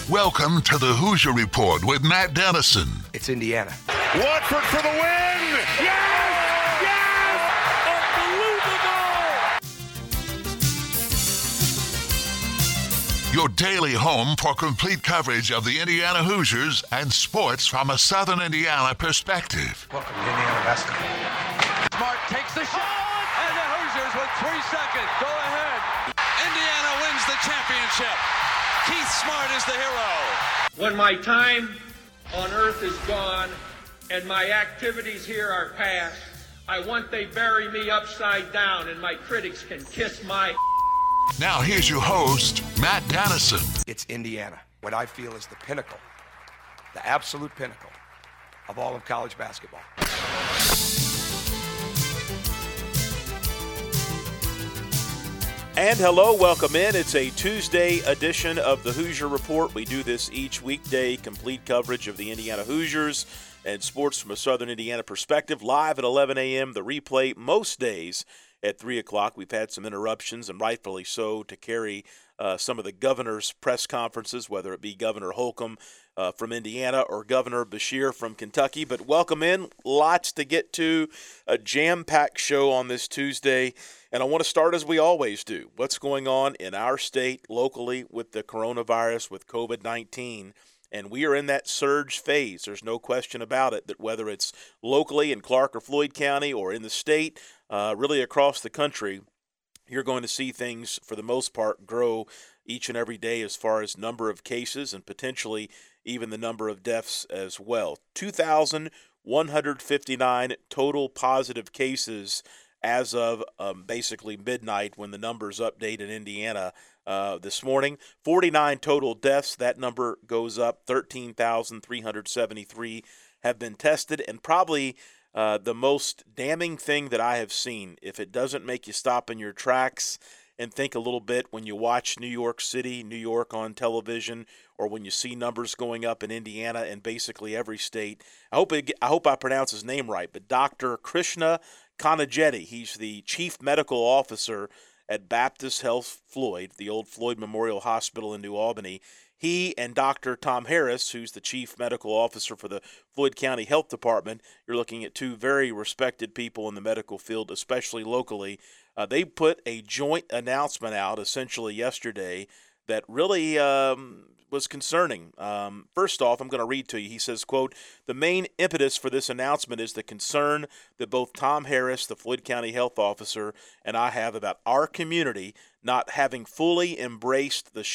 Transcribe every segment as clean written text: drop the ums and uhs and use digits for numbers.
Welcome to the Hoosier Report with Matt Dennison. It's Indiana. Watford for the win! Yes! Yes! Unbelievable! Your daily home for complete coverage of the Indiana Hoosiers and sports from a Southern Indiana perspective. Welcome to Indiana basketball. Smart takes the shot, and the Hoosiers with 3 seconds go ahead. Indiana wins the championship. Keith Smart is the hero. When my time on earth is gone and my activities here are past, I want they bury me upside down and my critics can kiss my... Now here's your host, Matt Dennison. It's Indiana, what I feel is the pinnacle, the absolute pinnacle of all of college basketball. And hello, welcome in. It's a Tuesday edition of the Hoosier Report. We do this each weekday, complete coverage of the Indiana Hoosiers and sports from a Southern Indiana perspective, live at 11 a.m., the replay most days at 3 o'clock. We've had some interruptions, and rightfully so, to carry some of the governor's press conferences, whether it be Governor Holcomb from Indiana or Governor Beshear from Kentucky. But welcome in. Lots to get to. A jam-packed show on this Tuesday. And I want to start as we always do. What's going on in our state locally with the coronavirus, with COVID-19? And we are in that surge phase. There's no question about it that whether it's locally in Clark or Floyd County or in the state, really across the country, you're going to see things, for the most part, grow each and every day as far as number of cases and potentially even the number of deaths as well. 2,159 total positive cases as of basically midnight when the numbers update in Indiana this morning. 49 total deaths. That number goes up. 13,373 have been tested. And probably the most damning thing that I have seen, if it doesn't make you stop in your tracks and think a little bit when you watch New York City, New York on television, or when you see numbers going up in Indiana and basically every state. I hope I pronounce his name right, but Dr. Krishna Kanajetti, he's the chief medical officer at Baptist Health Floyd, the old Floyd Memorial Hospital in New Albany. He and Dr. Tom Harris, who's the chief medical officer for the Floyd County Health Department, you're looking at two very respected people in the medical field, especially locally. They put a joint announcement out essentially yesterday that really was concerning. First off, I'm going to read to you. He says, quote, "The main impetus for this announcement is the concern that both Tom Harris, the Floyd County Health Officer, and I have about our community not having fully embraced the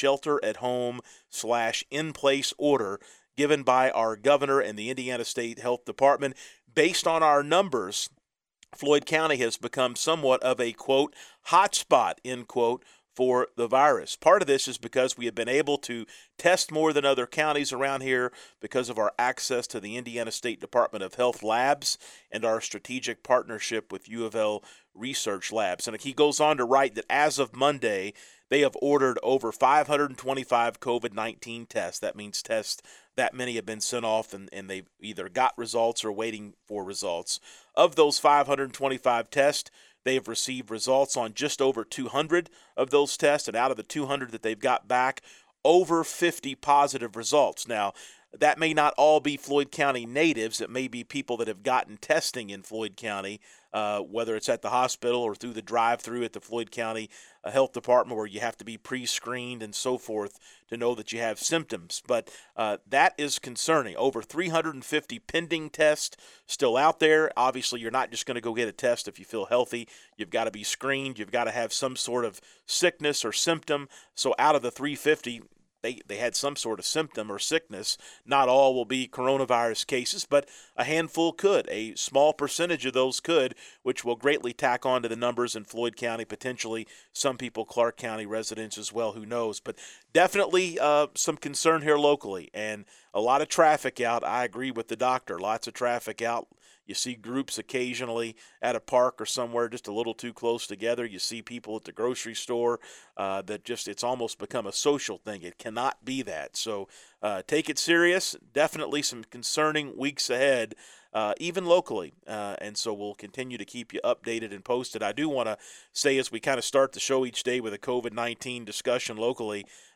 shelter-at-home/in-place order given by our governor and the Indiana State Health Department. Based on our numbers, Floyd County has become somewhat of a, quote, hotspot, end quote, for the virus. Part of this is because we have been able to test more than other counties around here because of our access to the Indiana State Department of Health labs and our strategic partnership with U of L Research Labs." And he goes on to write that as of Monday, they have ordered over 525 COVID-19 tests. That means tests that many have been sent off and they've either got results or waiting for results. Of those 525 tests, they have received results on just over 200 of those tests, and out of the 200 that they've got back, over 50 positive results. Now, that may not all be Floyd County natives. It may be people that have gotten testing in Floyd County, whether it's at the hospital or through the drive-through at the Floyd County Health Department where you have to be pre-screened and so forth to know that you have symptoms. But that is concerning. Over 350 pending tests still out there. Obviously, you're not just going to go get a test if you feel healthy. You've got to be screened. You've got to have some sort of sickness or symptom. So out of the 350, they had some sort of symptom or sickness. Not all will be coronavirus cases, but a handful could. A small percentage of those could, which will greatly tack on to the numbers in Floyd County, potentially some people Clark County residents as well, who knows. But definitely some concern here locally and a lot of traffic out. I agree with the doctor. Lots of traffic out. You see groups occasionally at a park or somewhere just a little too close together. You see people at the grocery store that just, it's almost become a social thing. It cannot be that. So take it serious. Definitely some concerning weeks ahead, even locally. And so we'll continue to keep you updated and posted. I do want to say, as we kind of start the show each day with a COVID-19 discussion locally,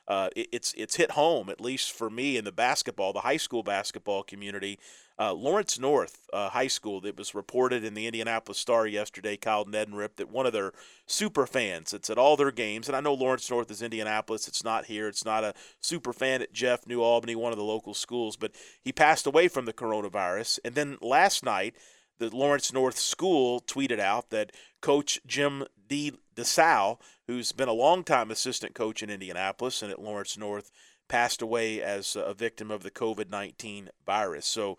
it's hit home, at least for me in the high school basketball community. Lawrence North High School, that was reported in the Indianapolis Star yesterday, Kyle Neddenrip, that one of their super fans that's at all their games, and I know Lawrence North is Indianapolis, it's not here, it's not a super fan at Jeff, New Albany, one of the local schools, but he passed away from the coronavirus. And then last night, the Lawrence North School tweeted out that Coach Jim DeSalle, who's been a longtime assistant coach in Indianapolis and at Lawrence North, passed away as a victim of the COVID-19 virus. So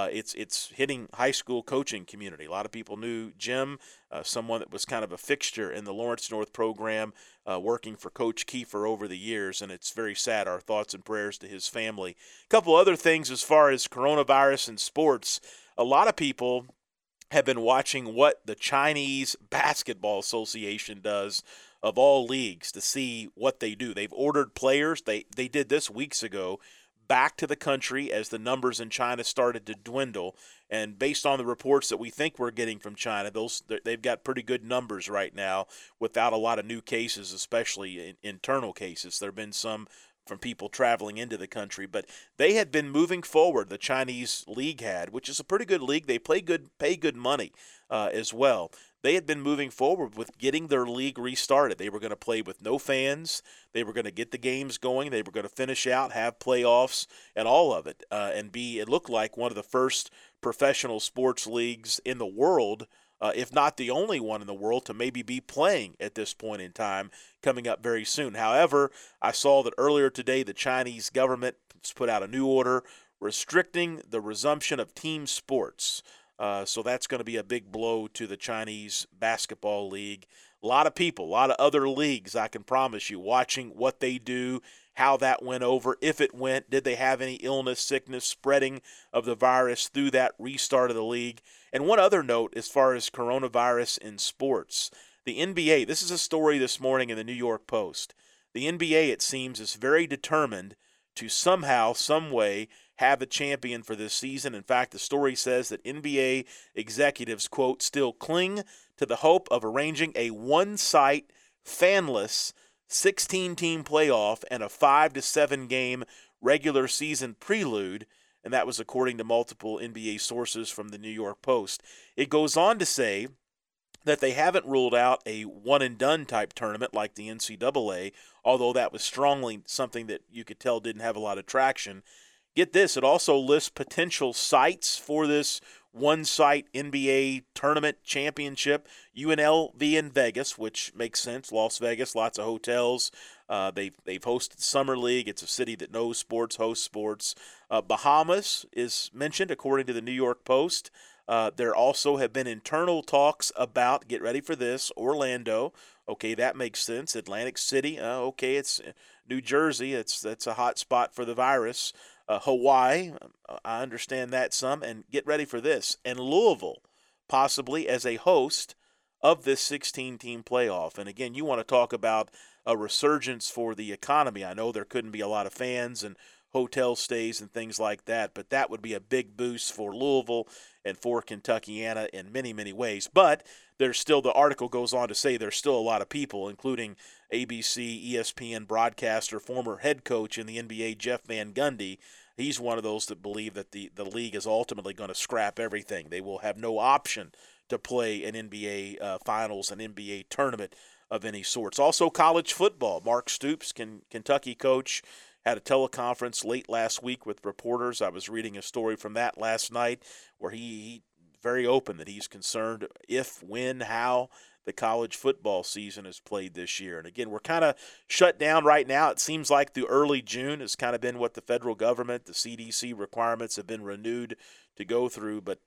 it's hitting high school coaching community. A lot of people knew Jim, someone that was kind of a fixture in the Lawrence North program, working for Coach Kiefer over the years, and it's very sad. Our thoughts and prayers to his family. A couple other things as far as coronavirus and sports. A lot of people have been watching what the Chinese Basketball Association does of all leagues to see what they do. They've ordered players. They did this weeks ago back to the country as the numbers in China started to dwindle. And based on the reports that we think we're getting from China, they've got pretty good numbers right now without a lot of new cases, especially internal cases. There have been some from people traveling into the country, but they had been moving forward. The Chinese league had, which is a pretty good league. They pay good money as well. They had been moving forward with getting their league restarted. They were going to play with no fans. They were going to get the games going. They were going to finish out, have playoffs, and all of it, and it looked like one of the first professional sports leagues in the world, if not the only one in the world, to maybe be playing at this point in time coming up very soon. However, I saw that earlier today the Chinese government has put out a new order restricting the resumption of team sports. So that's going to be a big blow to the Chinese Basketball League. A lot of people, a lot of other leagues, I can promise you, watching what they do, how that went over, if it went, did they have any illness, sickness, spreading of the virus through that restart of the league. And one other note as far as coronavirus in sports, the NBA, this is a story this morning in the New York Post. The NBA, it seems, is very determined to somehow, some way, have a champion for this season. In fact, the story says that NBA executives, quote, still cling to the hope of arranging a one-site, fanless 16-team playoff and a 5 to 7 game regular season prelude, and that was according to multiple NBA sources from the New York Post. It goes on to say that they haven't ruled out a one-and-done type tournament like the NCAA, although that was strongly something that you could tell didn't have a lot of traction. Get this, it also lists potential sites for this one-site NBA tournament championship. UNLV in Vegas, which makes sense. Las Vegas, lots of hotels. They've hosted Summer League. It's a city that knows sports, hosts sports. Bahamas is mentioned, according to the New York Post. There also have been internal talks about, get ready for this, Orlando. Okay, that makes sense. Atlantic City. Okay, it's New Jersey. That's a hot spot for the virus. Hawaii, I understand that some, and get ready for this, and Louisville, possibly as a host of this 16-team playoff. And again, you want to talk about a resurgence for the economy. I know there couldn't be a lot of fans and hotel stays and things like that, but that would be a big boost for Louisville and for Kentuckiana in many, many ways. But there's still, the article goes on to say there's still a lot of people, including ABC, ESPN broadcaster, former head coach in the NBA, Jeff Van Gundy. He's one of those that believe that the league is ultimately going to scrap everything. They will have no option to play an NBA finals, an NBA tournament of any sorts. Also, college football. Mark Stoops, Kentucky coach, had a teleconference late last week with reporters. I was reading a story from that last night where he very open that he's concerned if, when, how the college football season is played this year. And again, we're kind of shut down right now. It seems like through early June has kind of been what the federal government, the CDC requirements have been renewed to go through. But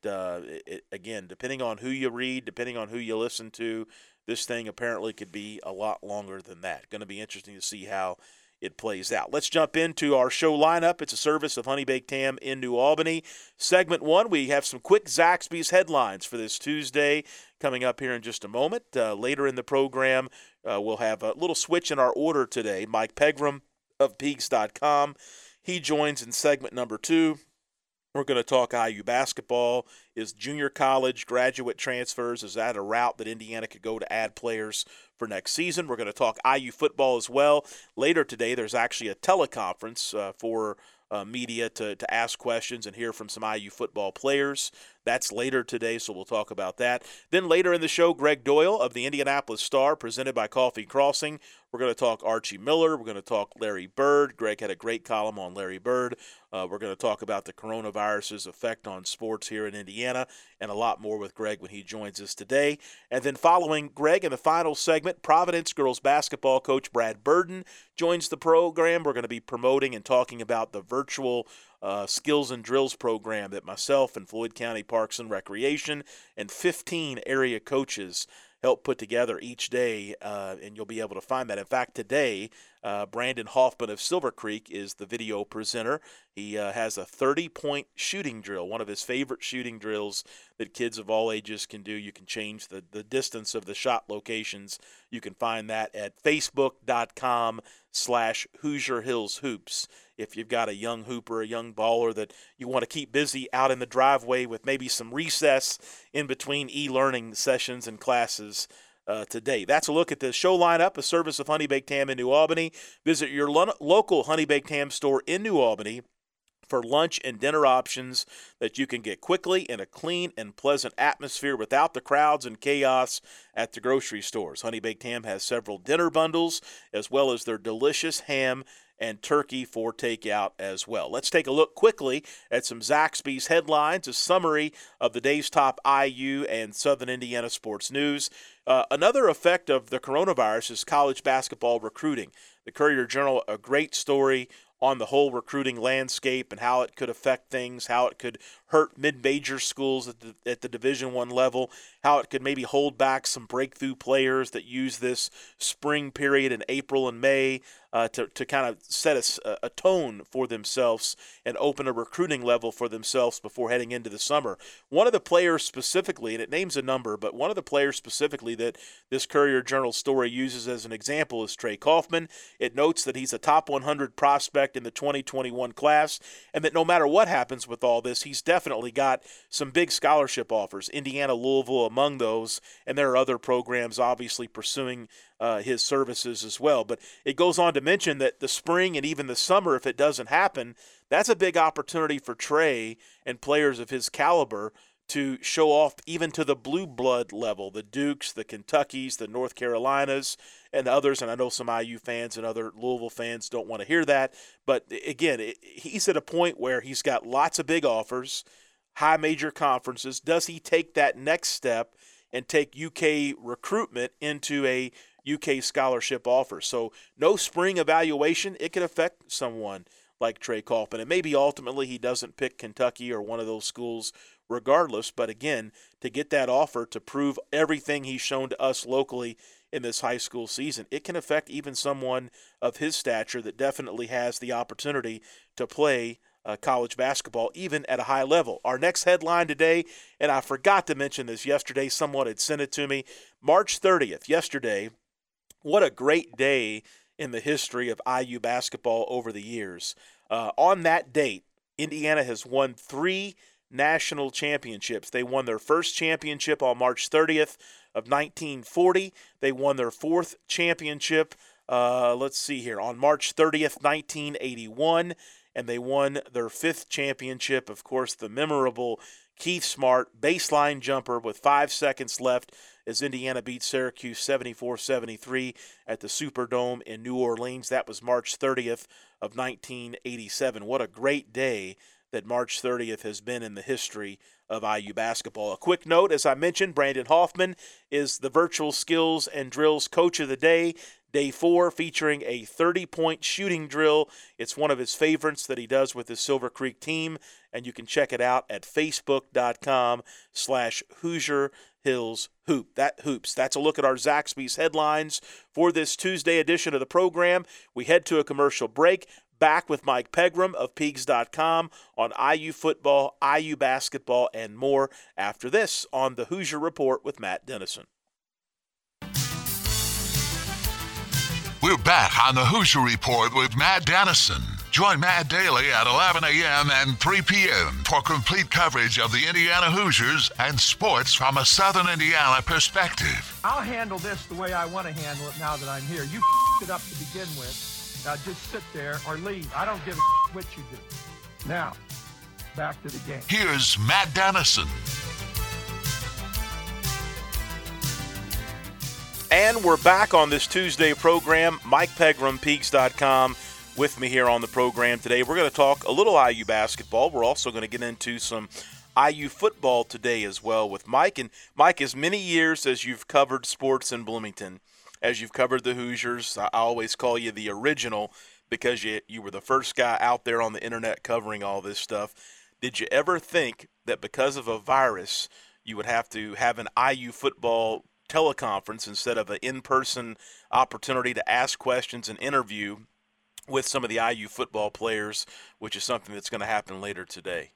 again, depending on who you read, depending on who you listen to, this thing apparently could be a lot longer than that. Going to be interesting to see how it plays out. Let's jump into our show lineup. It's a service of Honey Baked Ham in New Albany. Segment 1, we have some quick Zaxby's headlines for this Tuesday coming up here in just a moment. Later in the program, we'll have a little switch in our order today. Mike Pegram of Peaks.com. He joins in segment number 2. We're going to talk IU basketball. Is junior college graduate transfers, is that a route that Indiana could go to add players for next season? We're going to talk IU football as well. Later today, there's actually a teleconference for media to ask questions and hear from some IU football players. That's later today, so we'll talk about that. Then later in the show, Greg Doyle of the Indianapolis Star, presented by Coffee Crossing. We're going to talk Archie Miller. We're going to talk Larry Bird. Greg had a great column on Larry Bird. We're going to talk about the coronavirus's effect on sports here in Indiana and a lot more with Greg when he joins us today. And then following Greg in the final segment, Providence girls basketball coach Brad Burden joins the program. We're going to be promoting and talking about the virtual skills and drills program that myself and Floyd County Parks and Recreation and 15 area coaches help put together each day, and you'll be able to find that. In fact, today, Brandon Hoffman of Silver Creek is the video presenter. He has a 30-point shooting drill, one of his favorite shooting drills that kids of all ages can do. You can change the distance of the shot locations. You can find that at facebook.com/Hoosier Hills Hoops. If you've got a young hooper, a young baller that you want to keep busy out in the driveway with maybe some recess in between e-learning sessions and classes today. That's a look at the show lineup, a service of Honey Baked Ham in New Albany. Visit your local Honey Baked Ham store in New Albany for lunch and dinner options that you can get quickly in a clean and pleasant atmosphere without the crowds and chaos at the grocery stores. Honey Baked Ham has several dinner bundles as well as their delicious ham and turkey for takeout as well. Let's take a look quickly at some Zaxby's headlines, a summary of the day's top IU and Southern Indiana sports news. Another effect of the coronavirus is college basketball recruiting. The Courier-Journal, a great story on the whole recruiting landscape and how it could affect things, how it could hurt mid-major schools at the Division I level, how it could maybe hold back some breakthrough players that use this spring period in April and May to kind of set a tone for themselves and open a recruiting level for themselves before heading into the summer. One of the players specifically, and it names a number, but one of the players specifically that this Courier-Journal story uses as an example is Trey Kaufman. It notes that he's a top 100 prospect in the 2021 class, and that no matter what happens with all this, he's definitely got some big scholarship offers, Indiana, Louisville among those, and there are other programs obviously pursuing his services as well. But it goes on to mention that the spring and even the summer, if it doesn't happen, that's a big opportunity for Trey and players of his caliber to show off even to the blue blood level, the Dukes, the Kentuckys, the North Carolinas, and others. And I know some IU fans and other Louisville fans don't want to hear that. But again, he's at a point where he's got lots of big offers, high major conferences. Does he take that next step and take UK recruitment into a UK scholarship offer? So no spring evaluation. It could affect someone like Trey Kaufman. And maybe ultimately he doesn't pick Kentucky or one of those schools regardless. But again, to get that offer to prove everything he's shown to us locally in this high school season, it can affect even someone of his stature that definitely has the opportunity to play college basketball, even at a high level. Our next headline today, and I forgot to mention this yesterday, someone had sent it to me, March 30th, yesterday. What a great day in the history of IU basketball over the years. On that date, Indiana has won 3 national championships. They won their first championship on March 30th of 1940. They won their 4th championship, let's see here, on March 30th, 1981. And they won their 5th championship, of course, the memorable Keith Smart baseline jumper with 5 seconds left as Indiana beat Syracuse 74-73 at the Superdome in New Orleans. That was March 30th of 1987. What a great day that March 30th has been in the history of IU basketball. A quick note, as I mentioned, Brandon Hoffman is the virtual skills and drills coach of the day. Day 4 featuring a 30-point shooting drill. It's one of his favorites that he does with his Silver Creek team, and you can check it out at facebook.com/Hoosier Hills Hoops. That's a look at our Zaxby's headlines for this Tuesday edition of the program. We head to a commercial break. Back with Mike Pegram of Peegs.com on IU football, IU basketball, and more after this on the Hoosier Report with Matt Dennison. We're back on the Hoosier Report with Matt Dennison. Join Matt Daly at 11 a.m. and 3 p.m. for complete coverage of the Indiana Hoosiers and sports from a Southern Indiana perspective. I'll handle this the way I want to handle it now that I'm here. You it up to begin with. Now just sit there or leave. I don't give a what you do. Now, back to the game. Here's Matt Dennison. And we're back on this Tuesday program. Mike Pegram, Peaks.com, with me here on the program today. We're going to talk a little IU basketball. We're also going to get into some IU football today as well with Mike. And Mike, as many years as you've covered sports in Bloomington, as you've covered the Hoosiers, I always call you the original because you were the first guy out there on the internet covering all this stuff. Did you ever think that because of a virus you would have to have an IU football teleconference instead of an in-person opportunity to ask questions and interview with some of the IU football players, which is something that's going to happen later today?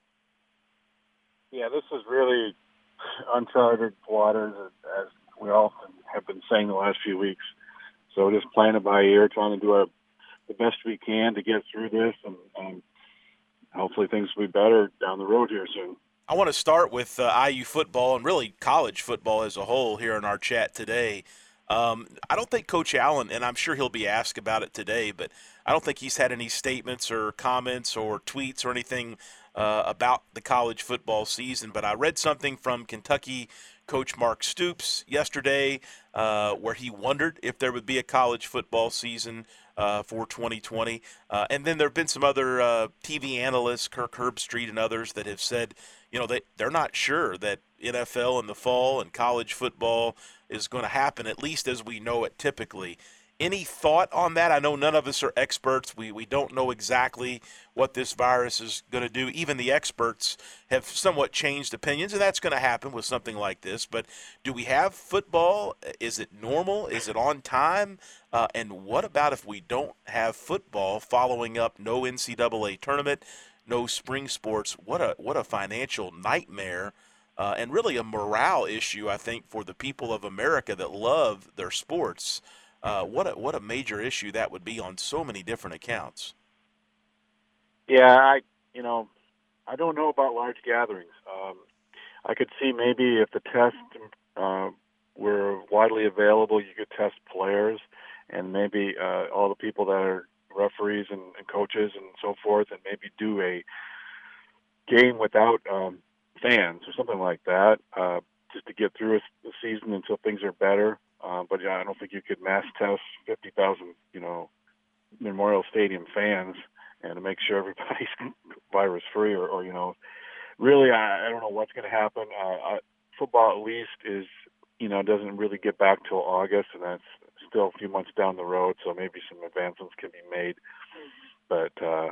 Yeah, this is really uncharted waters, as we often have been saying the last few weeks. So just playing it by ear, trying to do the best we can to get through this, and hopefully things will be better down the road here soon. I want to start with IU football and really college football as a whole here in our chat today. I don't think Coach Allen, and I'm sure he'll be asked about it today, but I don't think he's had any statements or comments or tweets or anything about the college football season. But I read something from Kentucky Coach Mark Stoops yesterday where he wondered if there would be a college football season for 2020. And then there have been some other TV analysts, Kirk Herbstreit and others, that have said, they're not sure that NFL in the fall and college football is going to happen, at least as we know it typically. Any thought on that? I know none of us are experts. We don't know exactly what this virus is going to do. Even the experts have somewhat changed opinions, and that's going to happen with something like this. But do we have football? Is it normal? Is it on time? And what about if we don't have football following up no NCAA tournament, no spring sports? What a financial nightmare and really a morale issue, I think, for the people of America that love their sports. What a major issue that would be on so many different accounts. Yeah, I don't know about large gatherings. I could see maybe if the test were widely available, you could test players and maybe all the people that are referees and coaches and so forth, and maybe do a game without fans or something like that, just to get through the season until things are better. But yeah, I don't think you could mass test 50,000, Memorial Stadium fans and to make sure everybody's virus free or really, I don't know what's going to happen. Football at least is, doesn't really get back till August, and that's still a few months down the road. So maybe some advancements can be made, but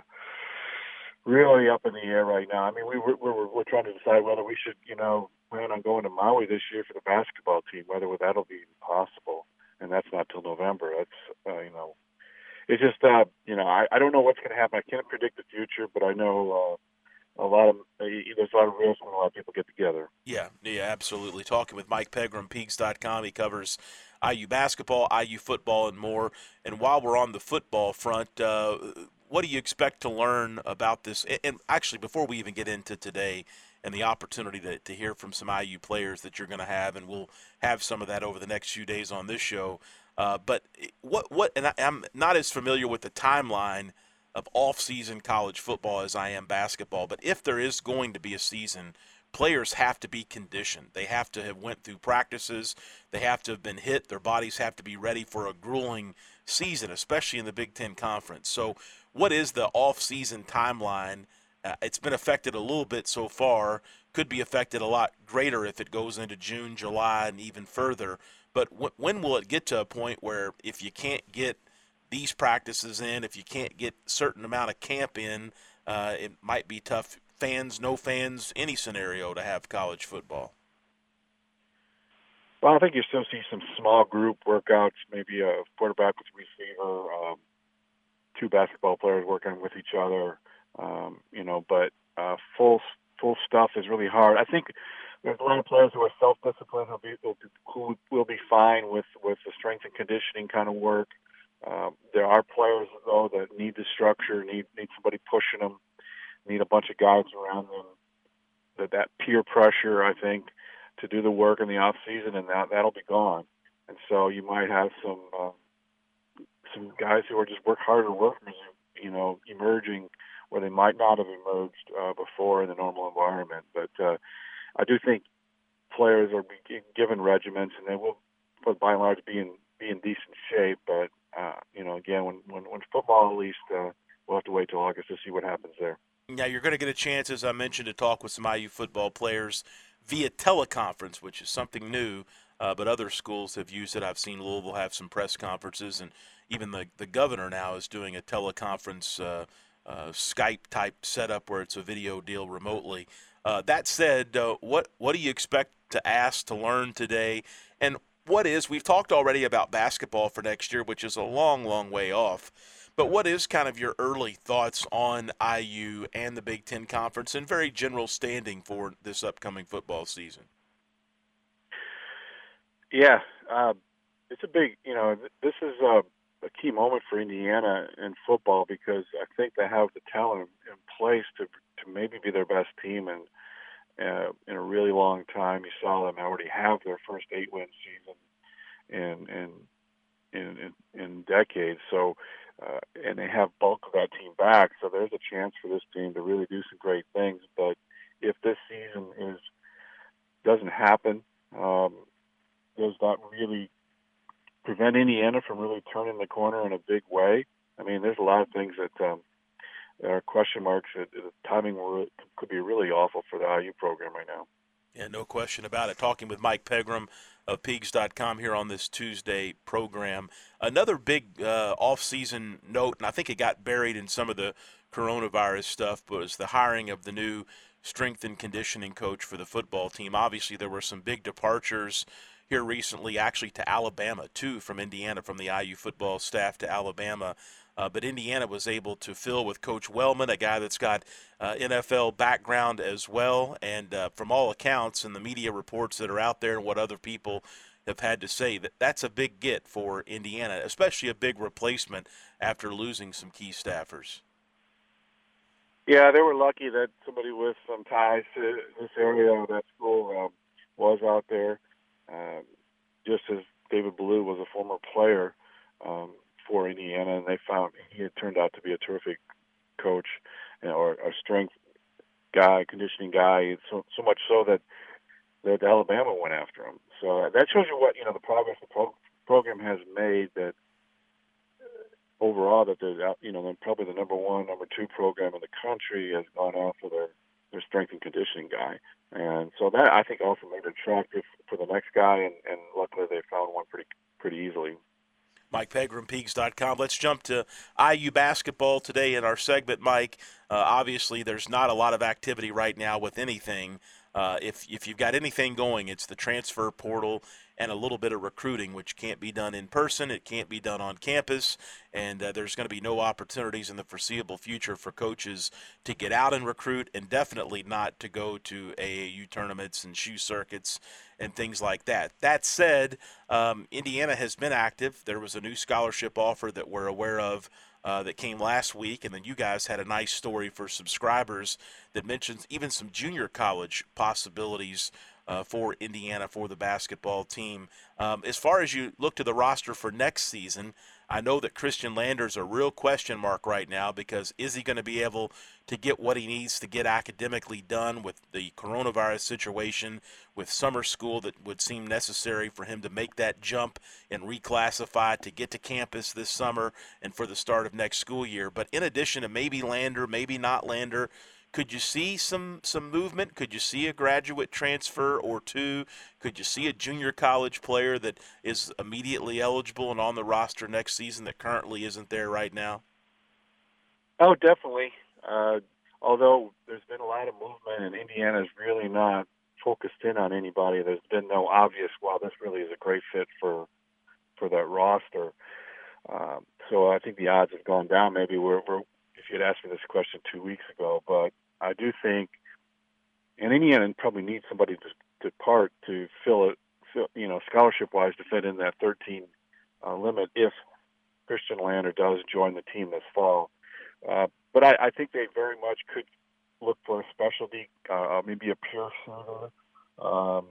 really up in the air right now. I mean, we're trying to decide whether we should, plan on going to Maui this year for the basketball team, whether that'll be possible, and that's not till November. That's it's just I don't know what's going to happen. I can't predict the future, but I know there's a lot of risks when a lot of people get together. Yeah, absolutely. Talking with Mike Pegram, Peaks.com. He covers IU basketball, IU football, and more. And while we're on the football front, what do you expect to learn about this? And actually, before we even get into today and the opportunity to hear from some IU players that you're going to have, and we'll have some of that over the next few days on this show. But and I'm not as familiar with the timeline of off-season college football as I am basketball, but if there is going to be a season, players have to be conditioned. They have to have went through practices. They have to have been hit. Their bodies have to be ready for a grueling season, especially in the Big Ten Conference. So what is the off-season timeline? It's been affected a little bit so far, could be affected a lot greater if it goes into June, July, and even further. But when will it get to a point where if you can't get these practices in, if you can't get a certain amount of camp in, it might be tough, fans, no fans, any scenario to have college football? Well, I think you still see some small group workouts, maybe a quarterback with receiver, two basketball players working with each other, but full stuff is really hard. I think there's a lot of players who are self-disciplined who will be fine with the strength and conditioning kind of work. There are players, though, that need the structure, need somebody pushing them, need a bunch of guys around them. That peer pressure, I think, to do the work in the off season, and that'll be gone. And so you might have some guys who are just work harder workers, emerging where they might not have emerged before in the normal environment. But I do think players are given regiments, and they will, by and large, be in decent shape. But again, when football, at least, we'll have to wait till August to see what happens there. Now, you're going to get a chance, as I mentioned, to talk with some IU football players via teleconference, which is something new, but other schools have used it. I've seen Louisville have some press conferences, and even the governor now is doing a teleconference Skype-type setup where it's a video deal remotely. That said, what do you expect to ask, to learn today? And we've talked already about basketball for next year, which is a long, long way off. But what is kind of your early thoughts on IU and the Big Ten Conference and very general standing for this upcoming football season? Yeah, it's a big, this is a key moment for Indiana in football because I think they have the talent in place to maybe be their best team in a really long time. You saw them already have their first 8-win season in decades. So, and they have bulk of that team back, so there's a chance for this team to really do some great things. But if this season doesn't happen, does that really prevent Indiana from really turning the corner in a big way? I mean, there's a lot of things that are question marks. The timing could be really awful for the IU program right now. Yeah, no question about it. Talking with Mike Pegram of Peegs.com here on this Tuesday program. Another big off-season note, and I think it got buried in some of the coronavirus stuff, was the hiring of the new strength and conditioning coach for the football team. Obviously, there were some big departures here recently, actually to Alabama, too, from Indiana, from the IU football staff to Alabama. But Indiana was able to fill with Coach Wellman, a guy that's got NFL background as well. And from all accounts and the media reports that are out there and what other people have had to say, that's a big get for Indiana, especially a big replacement after losing some key staffers. Yeah, they were lucky that somebody with some ties to this area of that school was out there. Just as David Ballou was a former player for Indiana, and they found he had turned out to be a terrific coach or a strength guy, conditioning guy, so much so that Alabama went after him. So that shows you what, the progress the program has made, that overall that they're probably the number 1, number 2 program in the country has gone after their strength and conditioning guy. And so that, I think, also made it attractive for the next guy, and luckily they found one pretty easily. Mike Pegram, Peegs.com. Let's jump to IU basketball today in our segment, Mike. Obviously, there's not a lot of activity right now with anything. If you've got anything going, it's the transfer portal and a little bit of recruiting, which can't be done in person. It can't be done on campus, and there's going to be no opportunities in the foreseeable future for coaches to get out and recruit, and definitely not to go to AAU tournaments and shoe circuits and things like that. That said, Indiana has been active. There was a new scholarship offer that we're aware of that came last week, and then you guys had a nice story for subscribers that mentions even some junior college possibilities for Indiana, for the basketball team. As far as you look to the roster for next season, I know that Christian Lander's a real question mark right now, because is he going to be able to get what he needs to get academically done with the coronavirus situation, with summer school that would seem necessary for him to make that jump and reclassify to get to campus this summer and for the start of next school year. But in addition to maybe Lander, maybe not Lander, could you see some movement? Could you see a graduate transfer or two? Could you see a junior college player that is immediately eligible and on the roster next season that currently isn't there right now? Oh, definitely. Although there's been a lot of movement, and Indiana's really not focused in on anybody. There's been no obvious, well, this really is a great fit for that roster. So I think the odds have gone down. Maybe we're if you had asked me this question 2 weeks ago, but I do think, and Indiana probably needs somebody to depart to fill it, scholarship-wise, to fit in that 13 limit if Christian Lander does join the team this fall. But I think they very much could look for a specialty, maybe a pure shooter.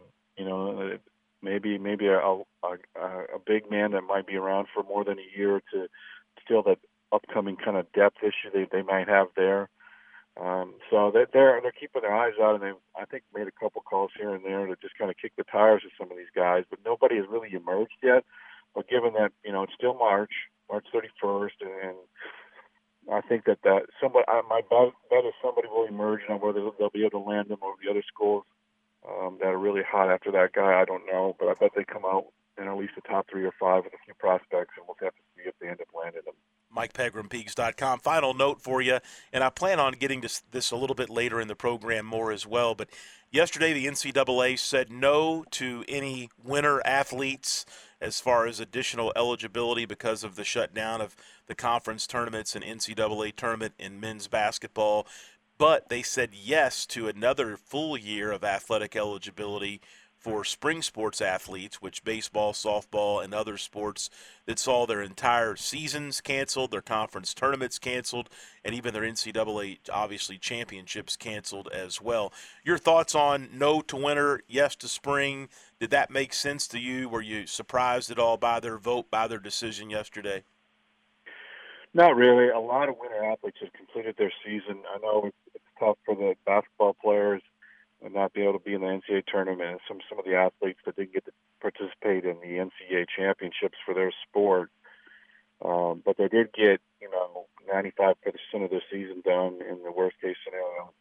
Maybe a big man that might be around for more than a year to fill that upcoming kind of depth issue they might have there. So they're keeping their eyes out, and they, I think, made a couple calls here and there to just kind of kick the tires of some of these guys. But nobody has really emerged yet. But given that it's still March 31st, and I think that my bet is somebody will emerge, and whether they'll be able to land them over the other schools that are really hot after that guy, I don't know. But I bet they come out in at least the top 3 or 5 with a few prospects, and we'll have to see if they end up landing them. Mike Pegram, Peegs.com. Final note for you, and I plan on getting to this a little bit later in the program more as well, but yesterday the NCAA said no to any winter athletes as far as additional eligibility because of the shutdown of the conference tournaments and NCAA tournament in men's basketball, but they said yes to another full year of athletic eligibility for spring sports athletes, which baseball, softball, and other sports that saw their entire seasons canceled, their conference tournaments canceled, and even their NCAA, obviously, championships canceled as well. Your thoughts on no to winter, yes to spring? Did that make sense to you? Were you surprised at all by their vote, by their decision yesterday? Not really. A lot of winter athletes have completed their season. I know it's tough for the basketball players and not be able to be in the NCAA tournament. Some of the athletes that didn't get to participate in the NCAA championships for their sport, but they did get 95% of their season done in the worst case scenario.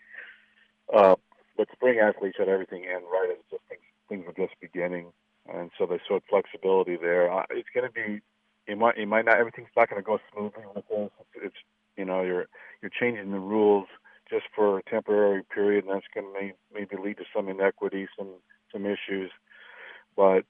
But spring athletes had everything in right as things were just beginning, and so they showed flexibility there. It's going to be it might not, everything's not going to go smoothly with this. It's you're changing the rules just for a temporary period, and that's going to maybe lead to some inequity, some issues. But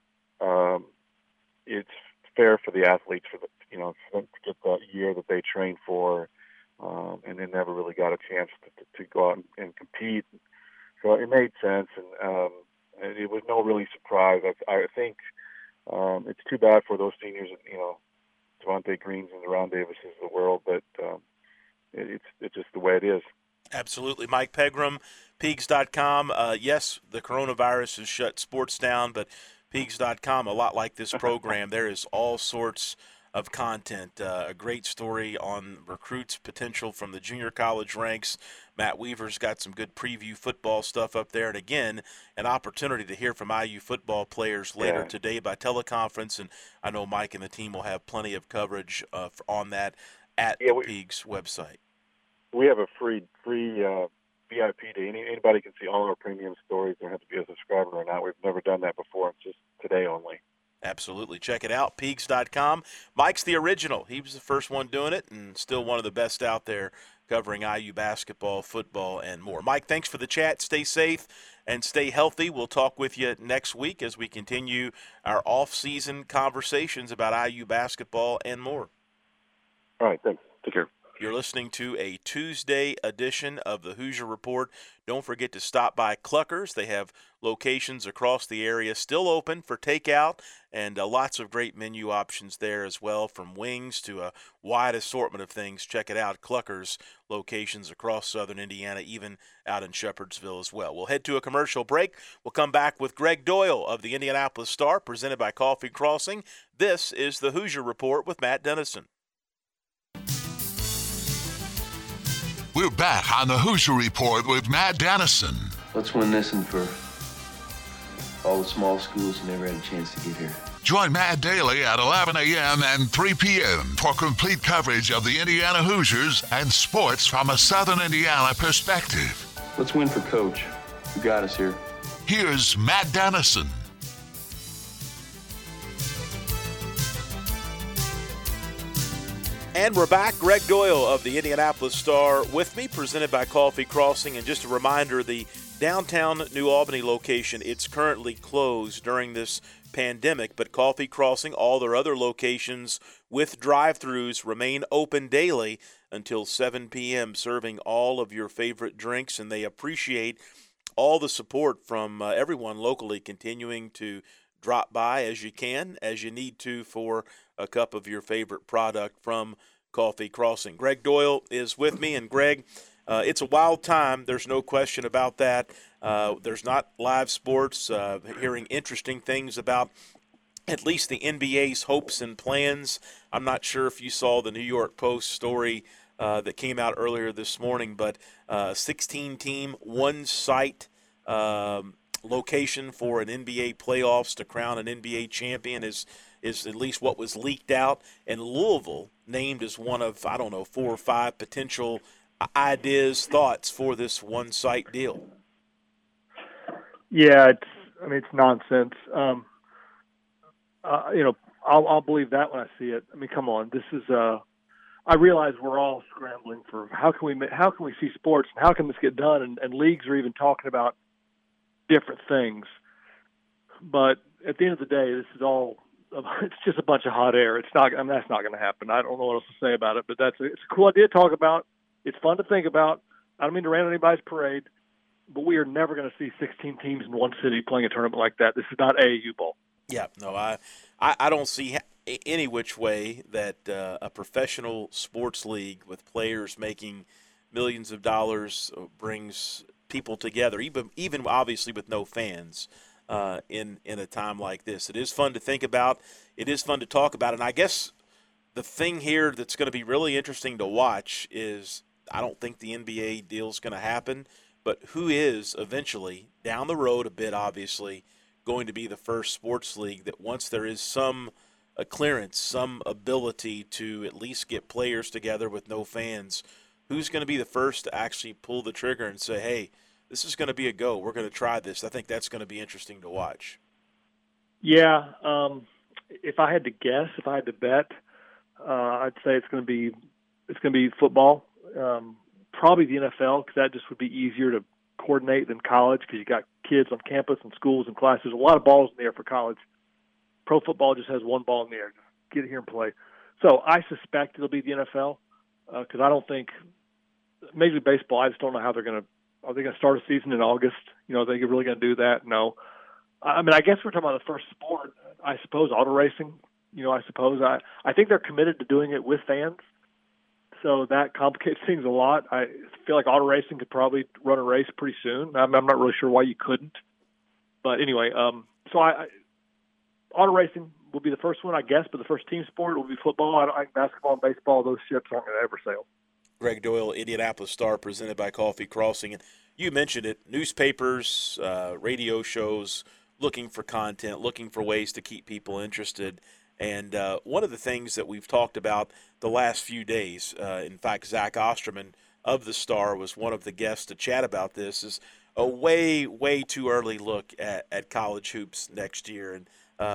it's fair for the athletes for them to get that year that they trained for, and they never really got a chance to go out and compete. So it made sense, and it was no really surprise. I think it's too bad for those seniors, Devontae Greens and Deron Davises of the world, but it's just the way it is. Absolutely. Mike Pegram, Peegs.com. Yes, the coronavirus has shut sports down, but Peegs.com, a lot like this program, there is all sorts of content. A great story on recruits' potential from the junior college ranks. Matt Weaver's got some good preview football stuff up there. And, again, an opportunity to hear from IU football players later today by teleconference. And I know Mike and the team will have plenty of coverage on that at the Peegs website. We have a free VIP to anybody can see all our premium stories. They don't have to be a subscriber or not. We've never done that before. It's just today only. Absolutely. Check it out, Peegs.com. Mike's the original. He was the first one doing it and still one of the best out there covering IU basketball, football, and more. Mike, thanks for the chat. Stay safe and stay healthy. We'll talk with you next week as we continue our off-season conversations about IU basketball and more. All right, thanks. Take care. You're listening to a Tuesday edition of the Hoosier Report. Don't forget to stop by Cluckers. They have locations across the area still open for takeout, and lots of great menu options there as well, from wings to a wide assortment of things. Check it out, Cluckers, locations across southern Indiana, even out in Shepherdsville as well. We'll head to a commercial break. We'll come back with Greg Doyle of the Indianapolis Star, presented by Coffee Crossing. This is the Hoosier Report with Matt Dennison. We're back on the Hoosier Report with Matt Dennison. Let's win this one for all the small schools who never had a chance to get here. Join Matt daily at 11 a.m. and 3 p.m. for complete coverage of the Indiana Hoosiers and sports from a Southern Indiana perspective. Let's win for Coach, who got us here. Here's Matt Dennison. And we're back. Greg Doyle of the Indianapolis Star with me, presented by Coffee Crossing. And just a reminder, the downtown New Albany location, it's currently closed during this pandemic, but Coffee Crossing, all their other locations with drive-thrus remain open daily until 7 p.m., serving all of your favorite drinks. And they appreciate all the support from everyone locally continuing to drop by as you can, as you need to, for a cup of your favorite product from Coffee Crossing. Greg Doyle is with me, and Greg, it's a wild time. There's no question about that. There's not live sports. Hearing interesting things about at least the NBA's hopes and plans. I'm not sure if you saw the New York Post story that came out earlier this morning, but 16-team, one-site location for an NBA playoffs to crown an NBA champion is at least what was leaked out. And Louisville named as one of, 4 or 5 potential ideas, thoughts for this one-site deal. Yeah, it's nonsense. I'll believe that when I see it. I mean, come on, this is. I realize we're all scrambling for how can we see sports and how can this get done, and leagues are even talking about different things. But at the end of the day, this is all. It's just a bunch of hot air. It's not. I mean, that's not going to happen. I don't know what else to say about it, but it's a cool idea to talk about. It's fun to think about. I don't mean to rain on anybody's parade, but we are never going to see 16 teams in one city playing a tournament like that. This is not AAU ball. Yeah, no, I don't see any which way that a professional sports league with players making millions of dollars brings people together, even obviously with no fans in a time like this. It is fun to think about. It is fun to talk about. And I guess the thing here that's going to be really interesting to watch is I don't think the NBA deal is going to happen, but who is eventually, down the road a bit obviously, going to be the first sports league that once there is some clearance, some ability to at least get players together with no fans, who's going to be the first to actually pull the trigger and say, hey, this is going to be a go. We're going to try this. I think that's going to be interesting to watch. Yeah. If I had to guess, if I had to bet, I'd say it's going to be football. Probably the NFL, because that just would be easier to coordinate than college, because you got kids on campus and schools and classes. There's a lot of balls in the air for college. Pro football just has one ball in the air. Just get here and play. So I suspect it'll be the NFL, because I don't think Major League Baseball, I just don't know how they're going to – are they going to start a season in August? Are they really going to do that? No. I mean, I guess we're talking about the first sport, I suppose, auto racing. I think they're committed to doing it with fans. So that complicates things a lot. I feel like auto racing could probably run a race pretty soon. I'm not really sure why you couldn't. But anyway, so auto racing will be the first one, I guess, but the first team sport will be football. Basketball and baseball, those ships aren't going to ever sail. Greg Doyle, Indianapolis Star, presented by Coffee Crossing. And you mentioned it, newspapers, radio shows, looking for content, looking for ways to keep people interested. And one of the things that we've talked about the last few days, in fact, Zach Osterman of the Star was one of the guests to chat about this, is a way, way too early look at college hoops next year. And,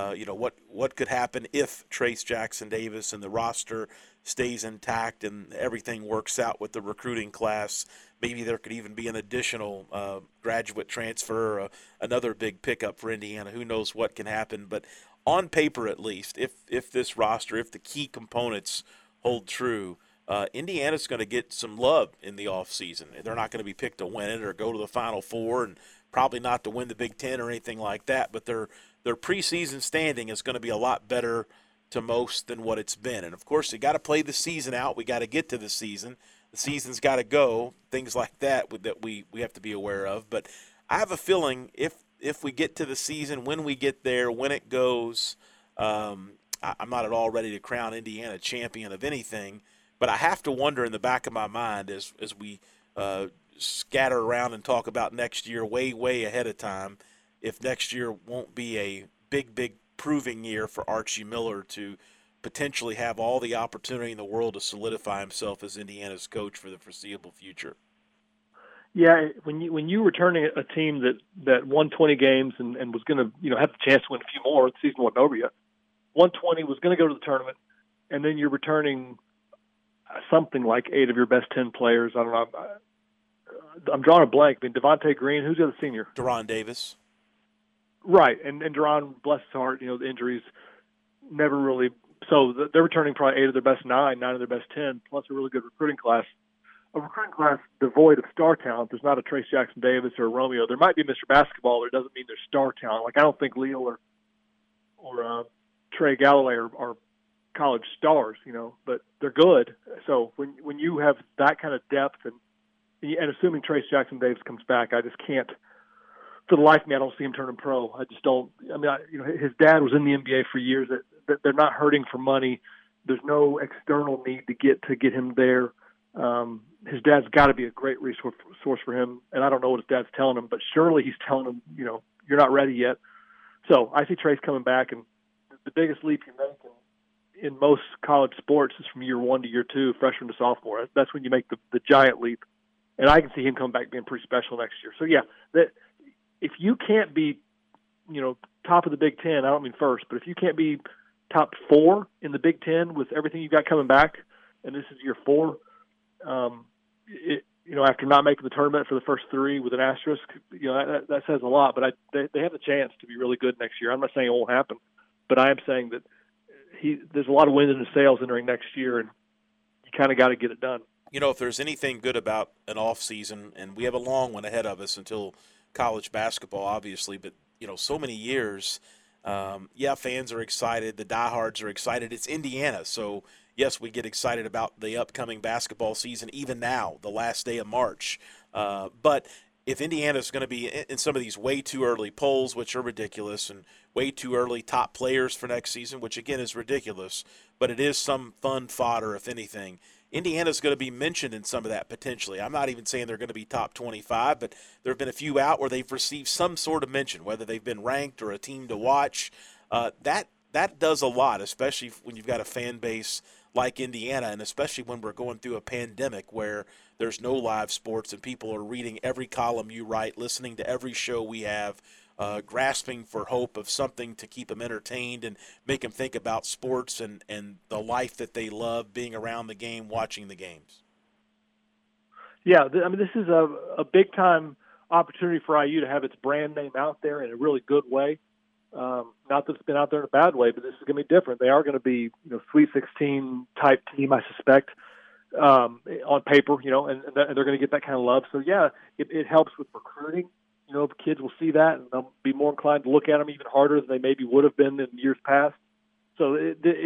what could happen if Trace Jackson Davis and the roster stays intact and everything works out with the recruiting class. Maybe there could even be an additional graduate transfer, another big pickup for Indiana. Who knows what can happen, but on paper, at least, if this roster, if the key components hold true, Indiana's going to get some love in the offseason. They're not going to be picked to win it or go to the Final Four, and probably not to win the Big Ten or anything like that, but their preseason standing is going to be a lot better to most than what it's been. And, of course, you got to play the season out. We got to get to the season. The season's got to go, things like that we have to be aware of. But I have a feeling if we get to the season, when we get there, when it goes, I'm not at all ready to crown Indiana champion of anything, but I have to wonder in the back of my mind as we scatter around and talk about next year way, way ahead of time, if next year won't be a big proving year for Archie Miller to potentially have all the opportunity in the world to solidify himself as Indiana's coach for the foreseeable future. Yeah, when you returning a team that won 20 games and was going to have the chance to win a few more, the season wasn't over yet. 120 was going to go to the tournament, and then you're returning something like 8 of your best 10 players. I don't know. I'm drawing a blank. I mean, Devontae Green, who's the other senior? Deron Davis. Right, and Deron, bless his heart, the injuries never really. So they're returning probably 8 of their best 9 of their best 10, plus a really good recruiting class. A recruiting class devoid of star talent. There's not a Trace Jackson Davis or a Romeo. There might be Mr. Basketball, but it doesn't mean there's star talent. Like, I don't think Leal or Trey Galloway are college stars, but they're good. So when you have that kind of depth and assuming Trace Jackson-Davis comes back, I just can't, for the life of me, I don't see him turning pro. I just don't. I mean, his dad was in the NBA for years. That they're not hurting for money. There's no external need to get him there. His dad's got to be a great resource for him, and I don't know what his dad's telling him, but surely he's telling him, you're not ready yet. So I see Trace coming back, and the biggest leap you make in most college sports is from year 1 to year 2, freshman to sophomore. That's when you make the giant leap, and I can see him coming back being pretty special next year. So yeah, if you can't be, top of the Big Ten, I don't mean first, but if you can't be top 4 in the Big Ten with everything you got coming back, and this is year 4, after not making the tournament for the first 3 with an asterisk, that says a lot. But they have the chance to be really good next year. I'm not saying it won't happen, but I am saying that there's a lot of wind in the sails entering next year, and you kind of got to get it done. If there's anything good about an off season, and we have a long one ahead of us until college basketball, obviously, but so many years. Fans are excited. The diehards are excited. It's Indiana, so yes, we get excited about the upcoming basketball season, even now, the last day of March. But if Indiana's going to be in some of these way too early polls, which are ridiculous, and way too early top players for next season, which again is ridiculous, but it is some fun fodder, if anything. Indiana's going to be mentioned in some of that potentially. I'm not even saying they're going to be top 25, but there have been a few out where they've received some sort of mention, whether they've been ranked or a team to watch. That does a lot, especially when you've got a fan base like Indiana, and especially when we're going through a pandemic where there's no live sports and people are reading every column you write, listening to every show we have, grasping for hope of something to keep them entertained and make them think about sports and the life that they love, being around the game, watching the games. Yeah, this is a big-time opportunity for IU to have its brand name out there in a really good way. Not that it's been out there in a bad way, but this is going to be different. They are going to be, Sweet 16 type team, I suspect, on paper, and they're going to get that kind of love. So yeah, it helps with recruiting. Kids will see that, and they'll be more inclined to look at them even harder than they maybe would have been in years past. So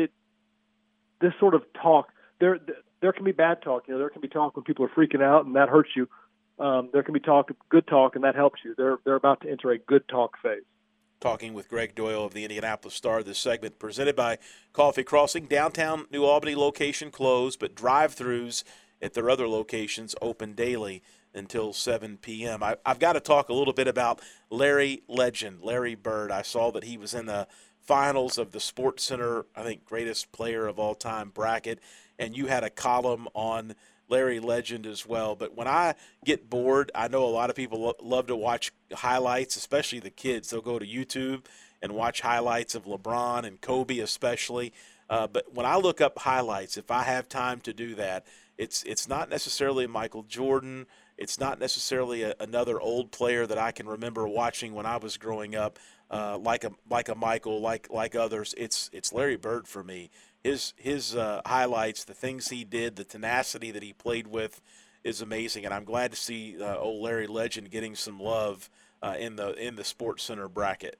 this sort of talk, there can be bad talk. There can be talk when people are freaking out, and that hurts you. There can be good talk, and that helps you. They're about to enter a good talk phase. Talking with Greg Doyle of the Indianapolis Star. This segment presented by Coffee Crossing. Downtown New Albany location closed, but drive-thrus at their other locations open daily until 7 p.m. I've got to talk a little bit about Larry Legend, Larry Bird. I saw that he was in the finals of the Sports Center, I think, greatest player of all time bracket, and you had a column on Larry Legend as well. But when I get bored, I know a lot of people love to watch highlights, especially the kids. They'll go to YouTube and watch highlights of LeBron and Kobe especially. But when I look up highlights, if I have time to do that, it's not necessarily Michael Jordan. It's not necessarily another old player that I can remember watching when I was growing up, like a Michael, like others. It's Larry Bird for me. His highlights, the things he did, the tenacity that he played with, is amazing, and I'm glad to see old Larry Legend getting some love in the Sports Center bracket.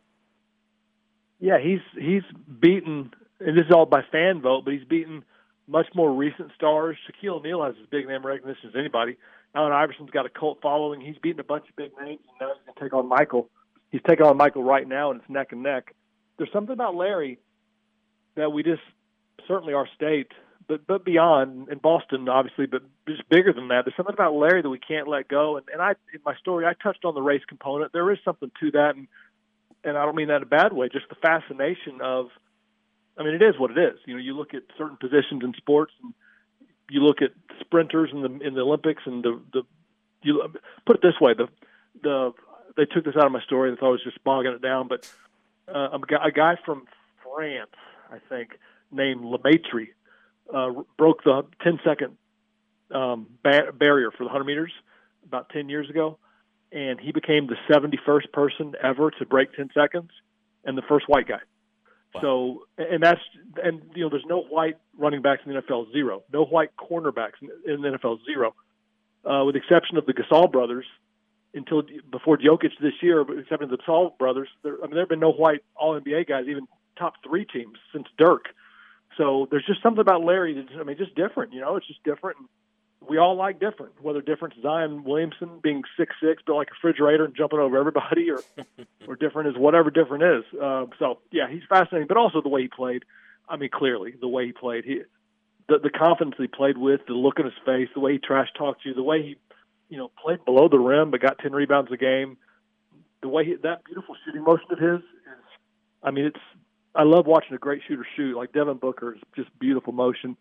Yeah, he's beaten, and this is all by fan vote, but he's beaten much more recent stars. Shaquille O'Neal has as big name recognition as anybody. Allen Iverson's got a cult following. He's beaten a bunch of big names, and now he's going to take on Michael. He's taking on Michael right now, and it's neck and neck. There's something about Larry that we just, certainly our state, but beyond, in Boston, obviously, but just bigger than that. There's something about Larry that we can't let go. And in my story, I touched on the race component. There is something to that, and I don't mean that in a bad way, just the fascination of, it is what it is. You look at certain positions in sports, and you look at sprinters in the Olympics, and you put it this way, they took this out of my story, and I thought I was just bogging it down, but a guy from France, I think, named Lemaitre, broke the 10-second barrier for the 100 meters about 10 years ago, and he became the 71st person ever to break 10 seconds and the first white guy. Wow. So, there's no white running backs in the NFL, zero. No white cornerbacks in the NFL, zero. With the exception of the Gasol brothers, before Jokic this year, but except for the Gasol brothers, there have been no white All-NBA guys even top 3 teams since Dirk. So there's just something about Larry that's, just different. It's just different. We all like different, whether different Zion Williamson being 6'6", built like a refrigerator and jumping over everybody, or different is whatever different is. So, yeah, he's fascinating, but also the way he played. Clearly, the way he played. The confidence he played with, the look on his face, the way he trash-talked you, the way he, played below the rim but got 10 rebounds a game, the way that beautiful shooting motion of his is, I love watching a great shooter shoot. Like Devin Booker is just beautiful motion.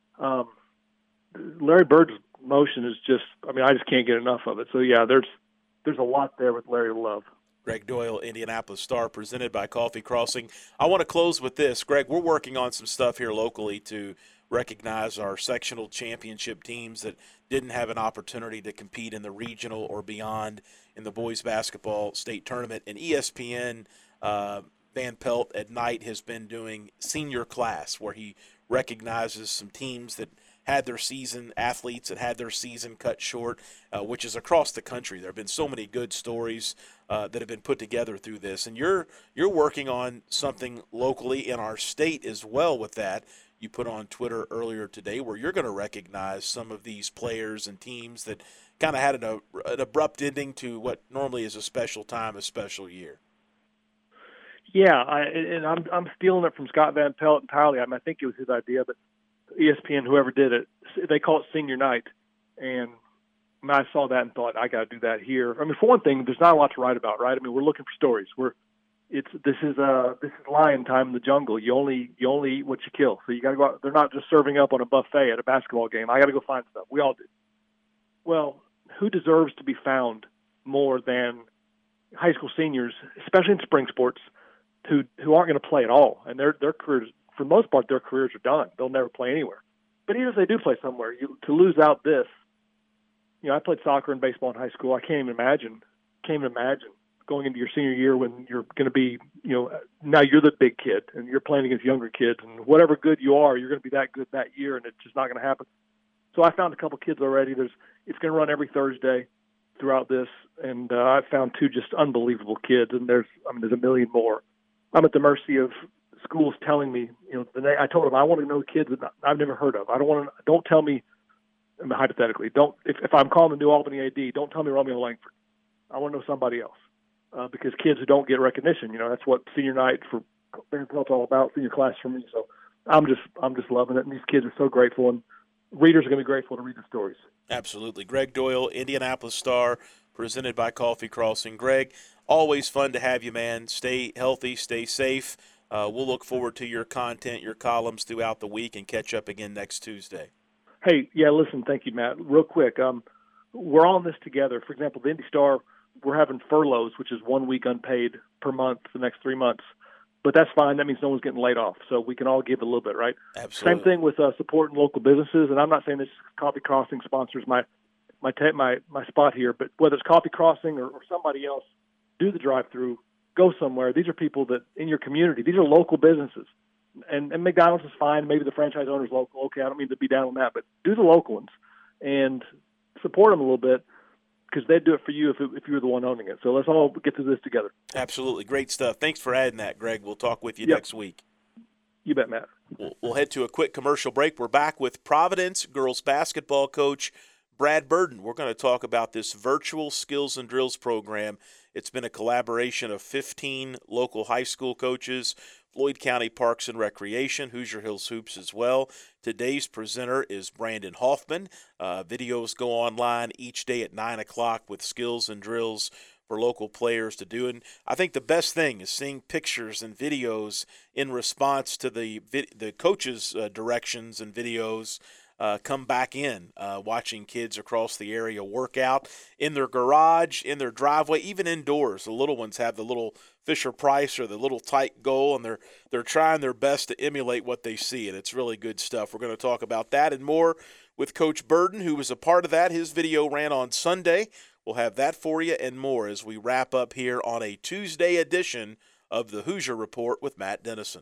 Larry Bird's motion is just, I just can't get enough of it. So, yeah, there's a lot there with Larry to love. Greg Doyle, Indianapolis Star, presented by Coffee Crossing. I want to close with this. Greg, we're working on some stuff here locally to recognize our sectional championship teams that didn't have an opportunity to compete in the regional or beyond in the boys basketball state tournament. And ESPN, Van Pelt at night has been doing senior class, where he recognizes some teams that had their season, athletes that had their season cut short, which is across the country. There have been so many good stories that have been put together through this. And you're working on something locally in our state as well with that. You put on Twitter earlier today where you're going to recognize some of these players and teams that kind of had an abrupt ending to what normally is a special time, a special year. Yeah, I'm stealing it from Scott Van Pelt entirely. I think it was his idea, but ESPN, whoever did it, they call it senior night. And I saw that and thought, I got to do that here. For one thing, there's not a lot to write about, right? We're looking for stories. This is lion time in the jungle. You only eat what you kill. So you got to go out. They're not just serving up on a buffet at a basketball game. I got to go find stuff. We all do. Well, who deserves to be found more than high school seniors, especially in spring sports, who aren't going to play at all, and their careers, for the most part, their careers are done. They'll never play anywhere. But even if they do play somewhere, to lose out this, I played soccer and baseball in high school. I can't even imagine going into your senior year when you're going to be, now you're the big kid and you're playing against younger kids, and whatever good you are, you're going to be that good that year, and it's just not going to happen. So I found a couple kids already. It's going to run every Thursday throughout this, and I found 2 just unbelievable kids, and there's a million more. I'm at the mercy of schools telling me, I told them I want to know kids that I've never heard of. Don't tell me, hypothetically, if I'm calling the New Albany AD, don't tell me Romeo Langford. I want to know somebody else, because kids who don't get recognition, that's what senior night for Van Pelt's all about, senior class for me. So I'm just loving it, and these kids are so grateful, and readers are going to be grateful to read the stories. Absolutely. Greg Doyle, Indianapolis Star, presented by Coffee Crossing. Greg, always fun to have you, man. Stay healthy, stay safe. We'll look forward to your content, your columns throughout the week, and catch up again next Tuesday. Hey, yeah, listen, thank you, Matt. Real quick, we're all in this together. For example, the Indy Star, we're having furloughs, which is 1 week unpaid per month for the next 3 months. But that's fine. That means no one's getting laid off. So we can all give a little bit, right? Absolutely. Same thing with supporting local businesses. And I'm not saying this Coffee Crossing sponsors my spot here, but whether it's Coffee Crossing or somebody else, do the drive-through, go somewhere. These are people that in your community. These are local businesses. And McDonald's is fine. Maybe the franchise owner's local. Okay, I don't mean to be down on that, but do the local ones and support them a little bit, because they'd do it for you if you were the one owning it. So let's all get through this together. Absolutely. Great stuff. Thanks for adding that, Greg. We'll talk with you next week. You bet, Matt. We'll head to a quick commercial break. We're back with Providence girls basketball coach Brad Burden. We're going to talk about this virtual skills and drills program. It's been a collaboration of 15 local high school coaches, Floyd County Parks and Recreation, Hoosier Hills Hoops as well. Today's presenter is Brandon Hoffman. Videos go online each day at 9 o'clock with skills and drills for local players to do. And I think the best thing is seeing pictures and videos in response to the coaches' directions and videos come back in, watching kids across the area work out in their garage, in their driveway, even indoors. The little ones have the little Fisher-Price or the little tight goal, and they're trying their best to emulate what they see, and it's really good stuff. We're going to talk about that and more with Coach Burden, who was a part of that. His video ran on Sunday. We'll have that for you and more as we wrap up here on a Tuesday edition of the Hoosier Report with Matt Dennison.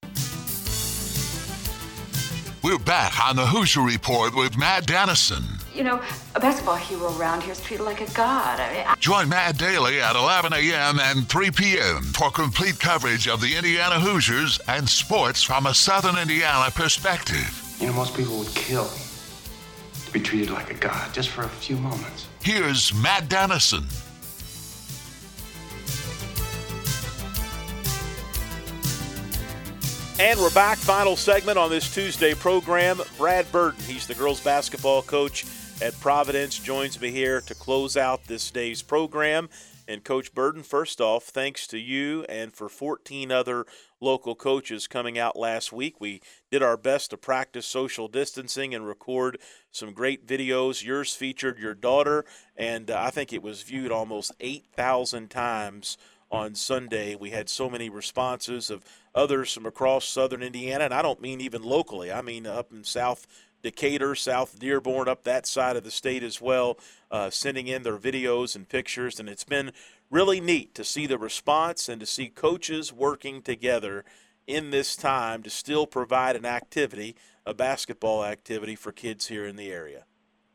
We're back on the Hoosier Report with Matt Dennison. a basketball hero around here is treated like a god. Join Matt Daly at 11 a.m. and 3 p.m. for complete coverage of the Indiana Hoosiers and sports from a Southern Indiana perspective. Most people would kill to be treated like a god just for a few moments. Here's Matt Dennison. And we're back. Final segment on this Tuesday program. Brad Burton, he's the girls basketball coach at Providence, joins me here to close out this day's program. And Coach Burton, first off, thanks to you and for 14 other local coaches coming out last week. We did our best to practice social distancing and record some great videos. Yours featured your daughter, and I think it was viewed almost 8,000 times on Sunday. We had so many responses of others from across Southern Indiana, and I don't mean even locally. I mean up in South Decatur, South Dearborn, up that side of the state as well, sending in their videos and pictures. And it's been really neat to see the response and to see coaches working together in this time to still provide an activity, a basketball activity for kids here in the area.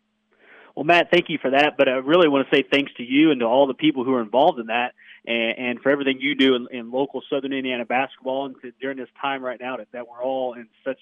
Well, Matt, thank you for that. But I really want to say thanks to you and to all the people who are involved in that, and for everything you do in local Southern Indiana basketball, and during this time right now that we're all in such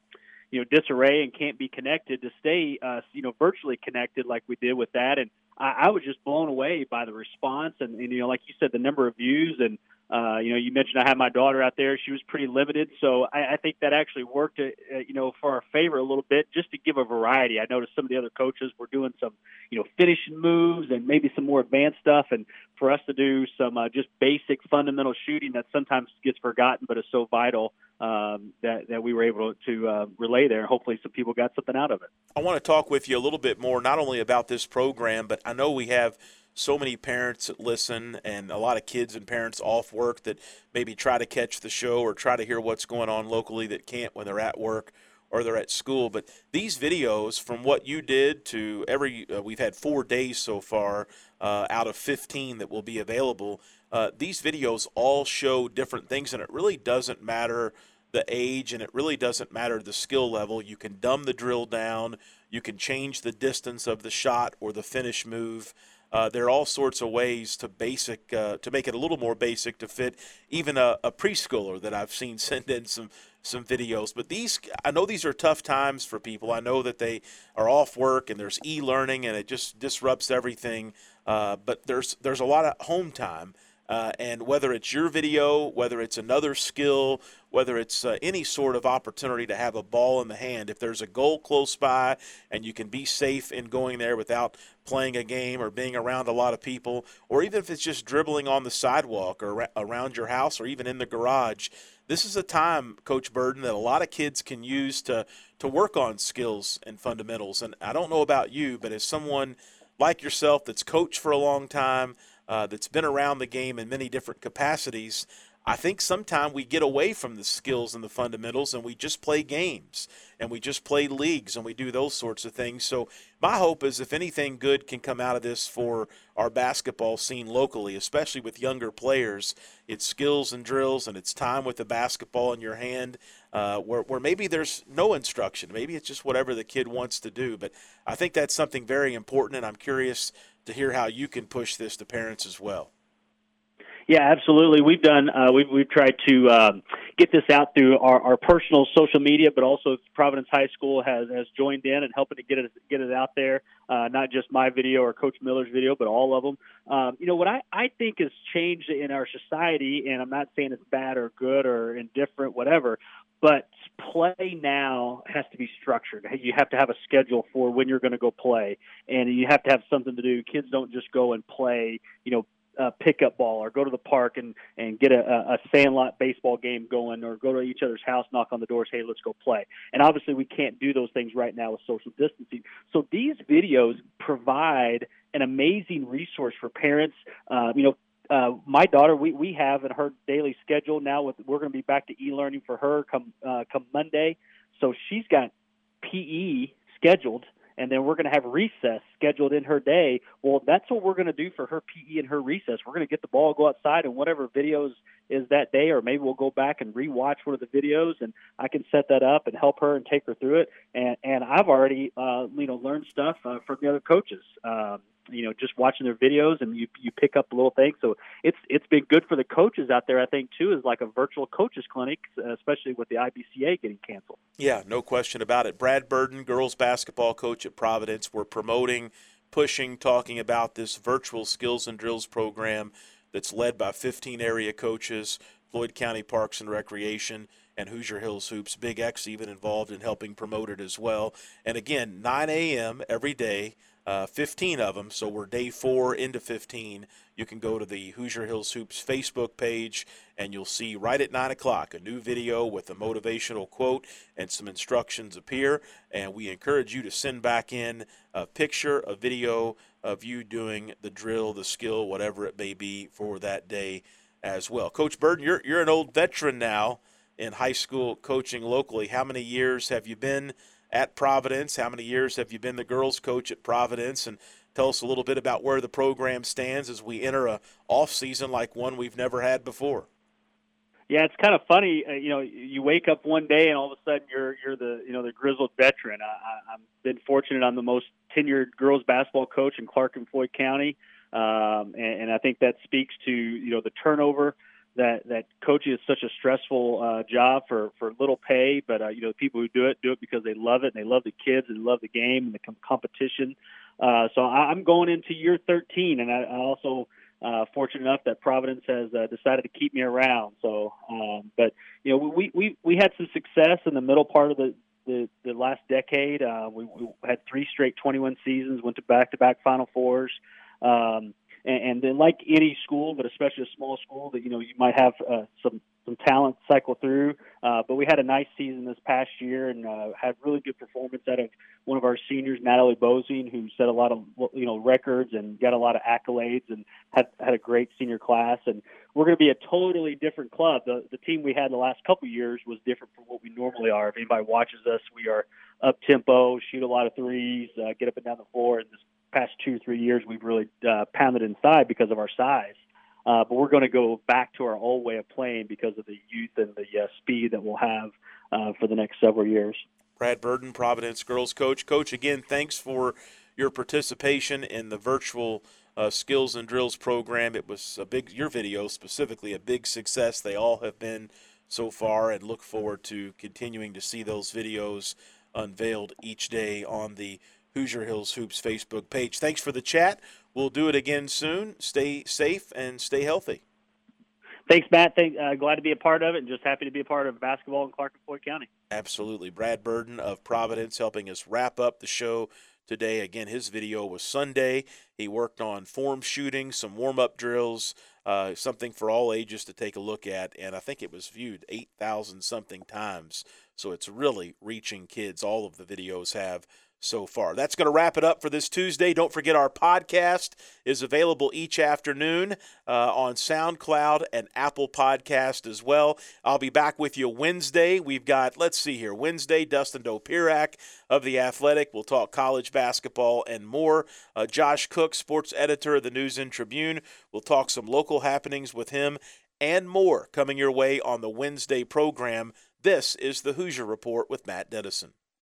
disarray and can't be connected, to stay virtually connected like we did with that. And I was just blown away by the response and like you said, the number of views. And you mentioned I had my daughter out there. She was pretty limited, so I think that actually worked for our favor a little bit, just to give a variety. I noticed some of the other coaches were doing some finishing moves and maybe some more advanced stuff, and for us to do some just basic fundamental shooting that sometimes gets forgotten but is so vital, that we were able to relay there. Hopefully some people got something out of it. I want to talk with you a little bit more, not only about this program, but I know we have so many parents that listen and a lot of kids and parents off work that maybe try to catch the show or try to hear what's going on locally that can't when they're at work or they're at school. But these videos, from what you did to we've had 4 days so far out of 15 that will be available. These videos all show different things, and it really doesn't matter the age, and it really doesn't matter the skill level. You can dumb the drill down. You can change the distance of the shot or the finish move. There are all sorts of ways to make it a little more basic to fit even a preschooler that I've seen send in some videos. But I know these are tough times for people. I know that they are off work and there's e-learning and it just disrupts everything. But there's a lot of home time. And whether it's your video, whether it's another skill, whether it's any sort of opportunity to have a ball in the hand, if there's a goal close by and you can be safe in going there without playing a game or being around a lot of people, or even if it's just dribbling on the sidewalk or around your house or even in the garage, this is a time, Coach Burton, that a lot of kids can use to work on skills and fundamentals. And I don't know about you, but as someone like yourself that's coached for a long time, that's been around the game in many different capacities, I think sometimes we get away from the skills and the fundamentals and we just play games and we just play leagues and we do those sorts of things. So my hope is if anything good can come out of this for our basketball scene locally, especially with younger players, it's skills and drills and it's time with the basketball in your hand, where maybe there's no instruction. Maybe it's just whatever the kid wants to do. But I think that's something very important, and I'm curious to hear how you can push this to parents as well. Yeah, absolutely. We've done. We've tried to get this out through our personal social media, but also Providence High School has joined in and helping to get it out there. Not just my video or Coach Miller's video, but all of them. What I think has changed in our society, and I'm not saying it's bad or good or indifferent, whatever, but play now has to be structured. You have to have a schedule for when you're going to go play, and you have to have something to do. Kids don't just go and play, pickup ball or go to the park and get a sandlot baseball game going, or go to each other's house, knock on the doors, hey, let's go play. And obviously we can't do those things right now with social distancing. So these videos provide an amazing resource for parents. My daughter, we have in her daily schedule now. We're going to be back to e-learning for her come Monday. So she's got PE scheduled, and then we're going to have recess scheduled in her day. Well, that's what we're going to do for her PE and her recess. We're going to get the ball, go outside, and whatever videos is that day, or maybe we'll go back and rewatch one of the videos, and I can set that up and help her and take her through it. And I've already learned stuff from the other coaches. Just watching their videos, and you pick up little things. So it's been good for the coaches out there, I think, too, is like a virtual coaches clinic, especially with the IBCA getting canceled. Yeah, no question about it. Brad Burden, girls basketball coach at Providence, we're promoting, pushing, talking about this virtual skills and drills program that's led by 15 area coaches, Floyd County Parks and Recreation, and Hoosier Hills Hoops. Big X even involved in helping promote it as well. And again, 9 a.m. every day, 15 of them, so we're day 4 into 15. You can go to the Hoosier Hills Hoops Facebook page, and you'll see right at 9 o'clock a new video with a motivational quote and some instructions appear. And we encourage you to send back in a picture, a video of you doing the drill, the skill, whatever it may be for that day as well. Coach Burden, you're an old veteran now in high school coaching locally. How many years have you been at Providence? How many years have you been the girls coach at Providence? And tell us a little bit about where the program stands as we enter a off season like one we've never had before. Yeah, it's kind of funny. You wake up one day and all of a sudden you're the grizzled veteran. I've been fortunate. I'm the most tenured girls basketball coach in Clark and Floyd County, and I think that speaks to the turnover. That coaching is such a stressful job for little pay, but the people who do it because they love it and they love the kids and they love the game and the competition. So I'm going into year 13, and I also fortunate enough that Providence has decided to keep me around. So, but we had some success in the middle part of the last decade. We had 3 straight 21 seasons, went to back-to-back Final Fours. And then, like any school, but especially a small school, that you might have some talent cycle through. But we had a nice season this past year, and had really good performance out of one of our seniors, Natalie Bozing, who set a lot of records and got a lot of accolades, and had a great senior class. And we're going to be a totally different club. The team we had the last couple of years was different from what we normally are. If anybody watches us, we are up tempo, shoot a lot of threes, get up and down the floor. And this past 2-3 years, we've really pounded inside because of our size. But we're going to go back to our old way of playing because of the youth and the speed that we'll have for the next several years. Brad Burden, Providence girls coach. Coach, again, thanks for your participation in the virtual skills and drills program. It was your video specifically, a big success. They all have been so far, and look forward to continuing to see those videos unveiled each day on the Hoosier Hills Hoops Facebook page. Thanks for the chat. We'll do it again soon. Stay safe and stay healthy. Thanks, Matt. Glad to be a part of it, and just happy to be a part of basketball in Clark and Floyd County. Absolutely. Brad Burden of Providence helping us wrap up the show today. Again, his video was Sunday. He worked on form shooting, some warm-up drills, something for all ages to take a look at, and I think it was viewed 8,000-something times. So it's really reaching kids. All of the videos have so far. That's going to wrap it up for this Tuesday. Don't forget our podcast is available each afternoon on SoundCloud and Apple Podcast as well. I'll be back with you Wednesday. We've got, Wednesday, Dustin Dopirak of The Athletic. We'll talk college basketball and more. Josh Cook, sports editor of the News and Tribune. We'll talk some local happenings with him and more coming your way on the Wednesday program. This is the Hoosier Report with Matt Dennison.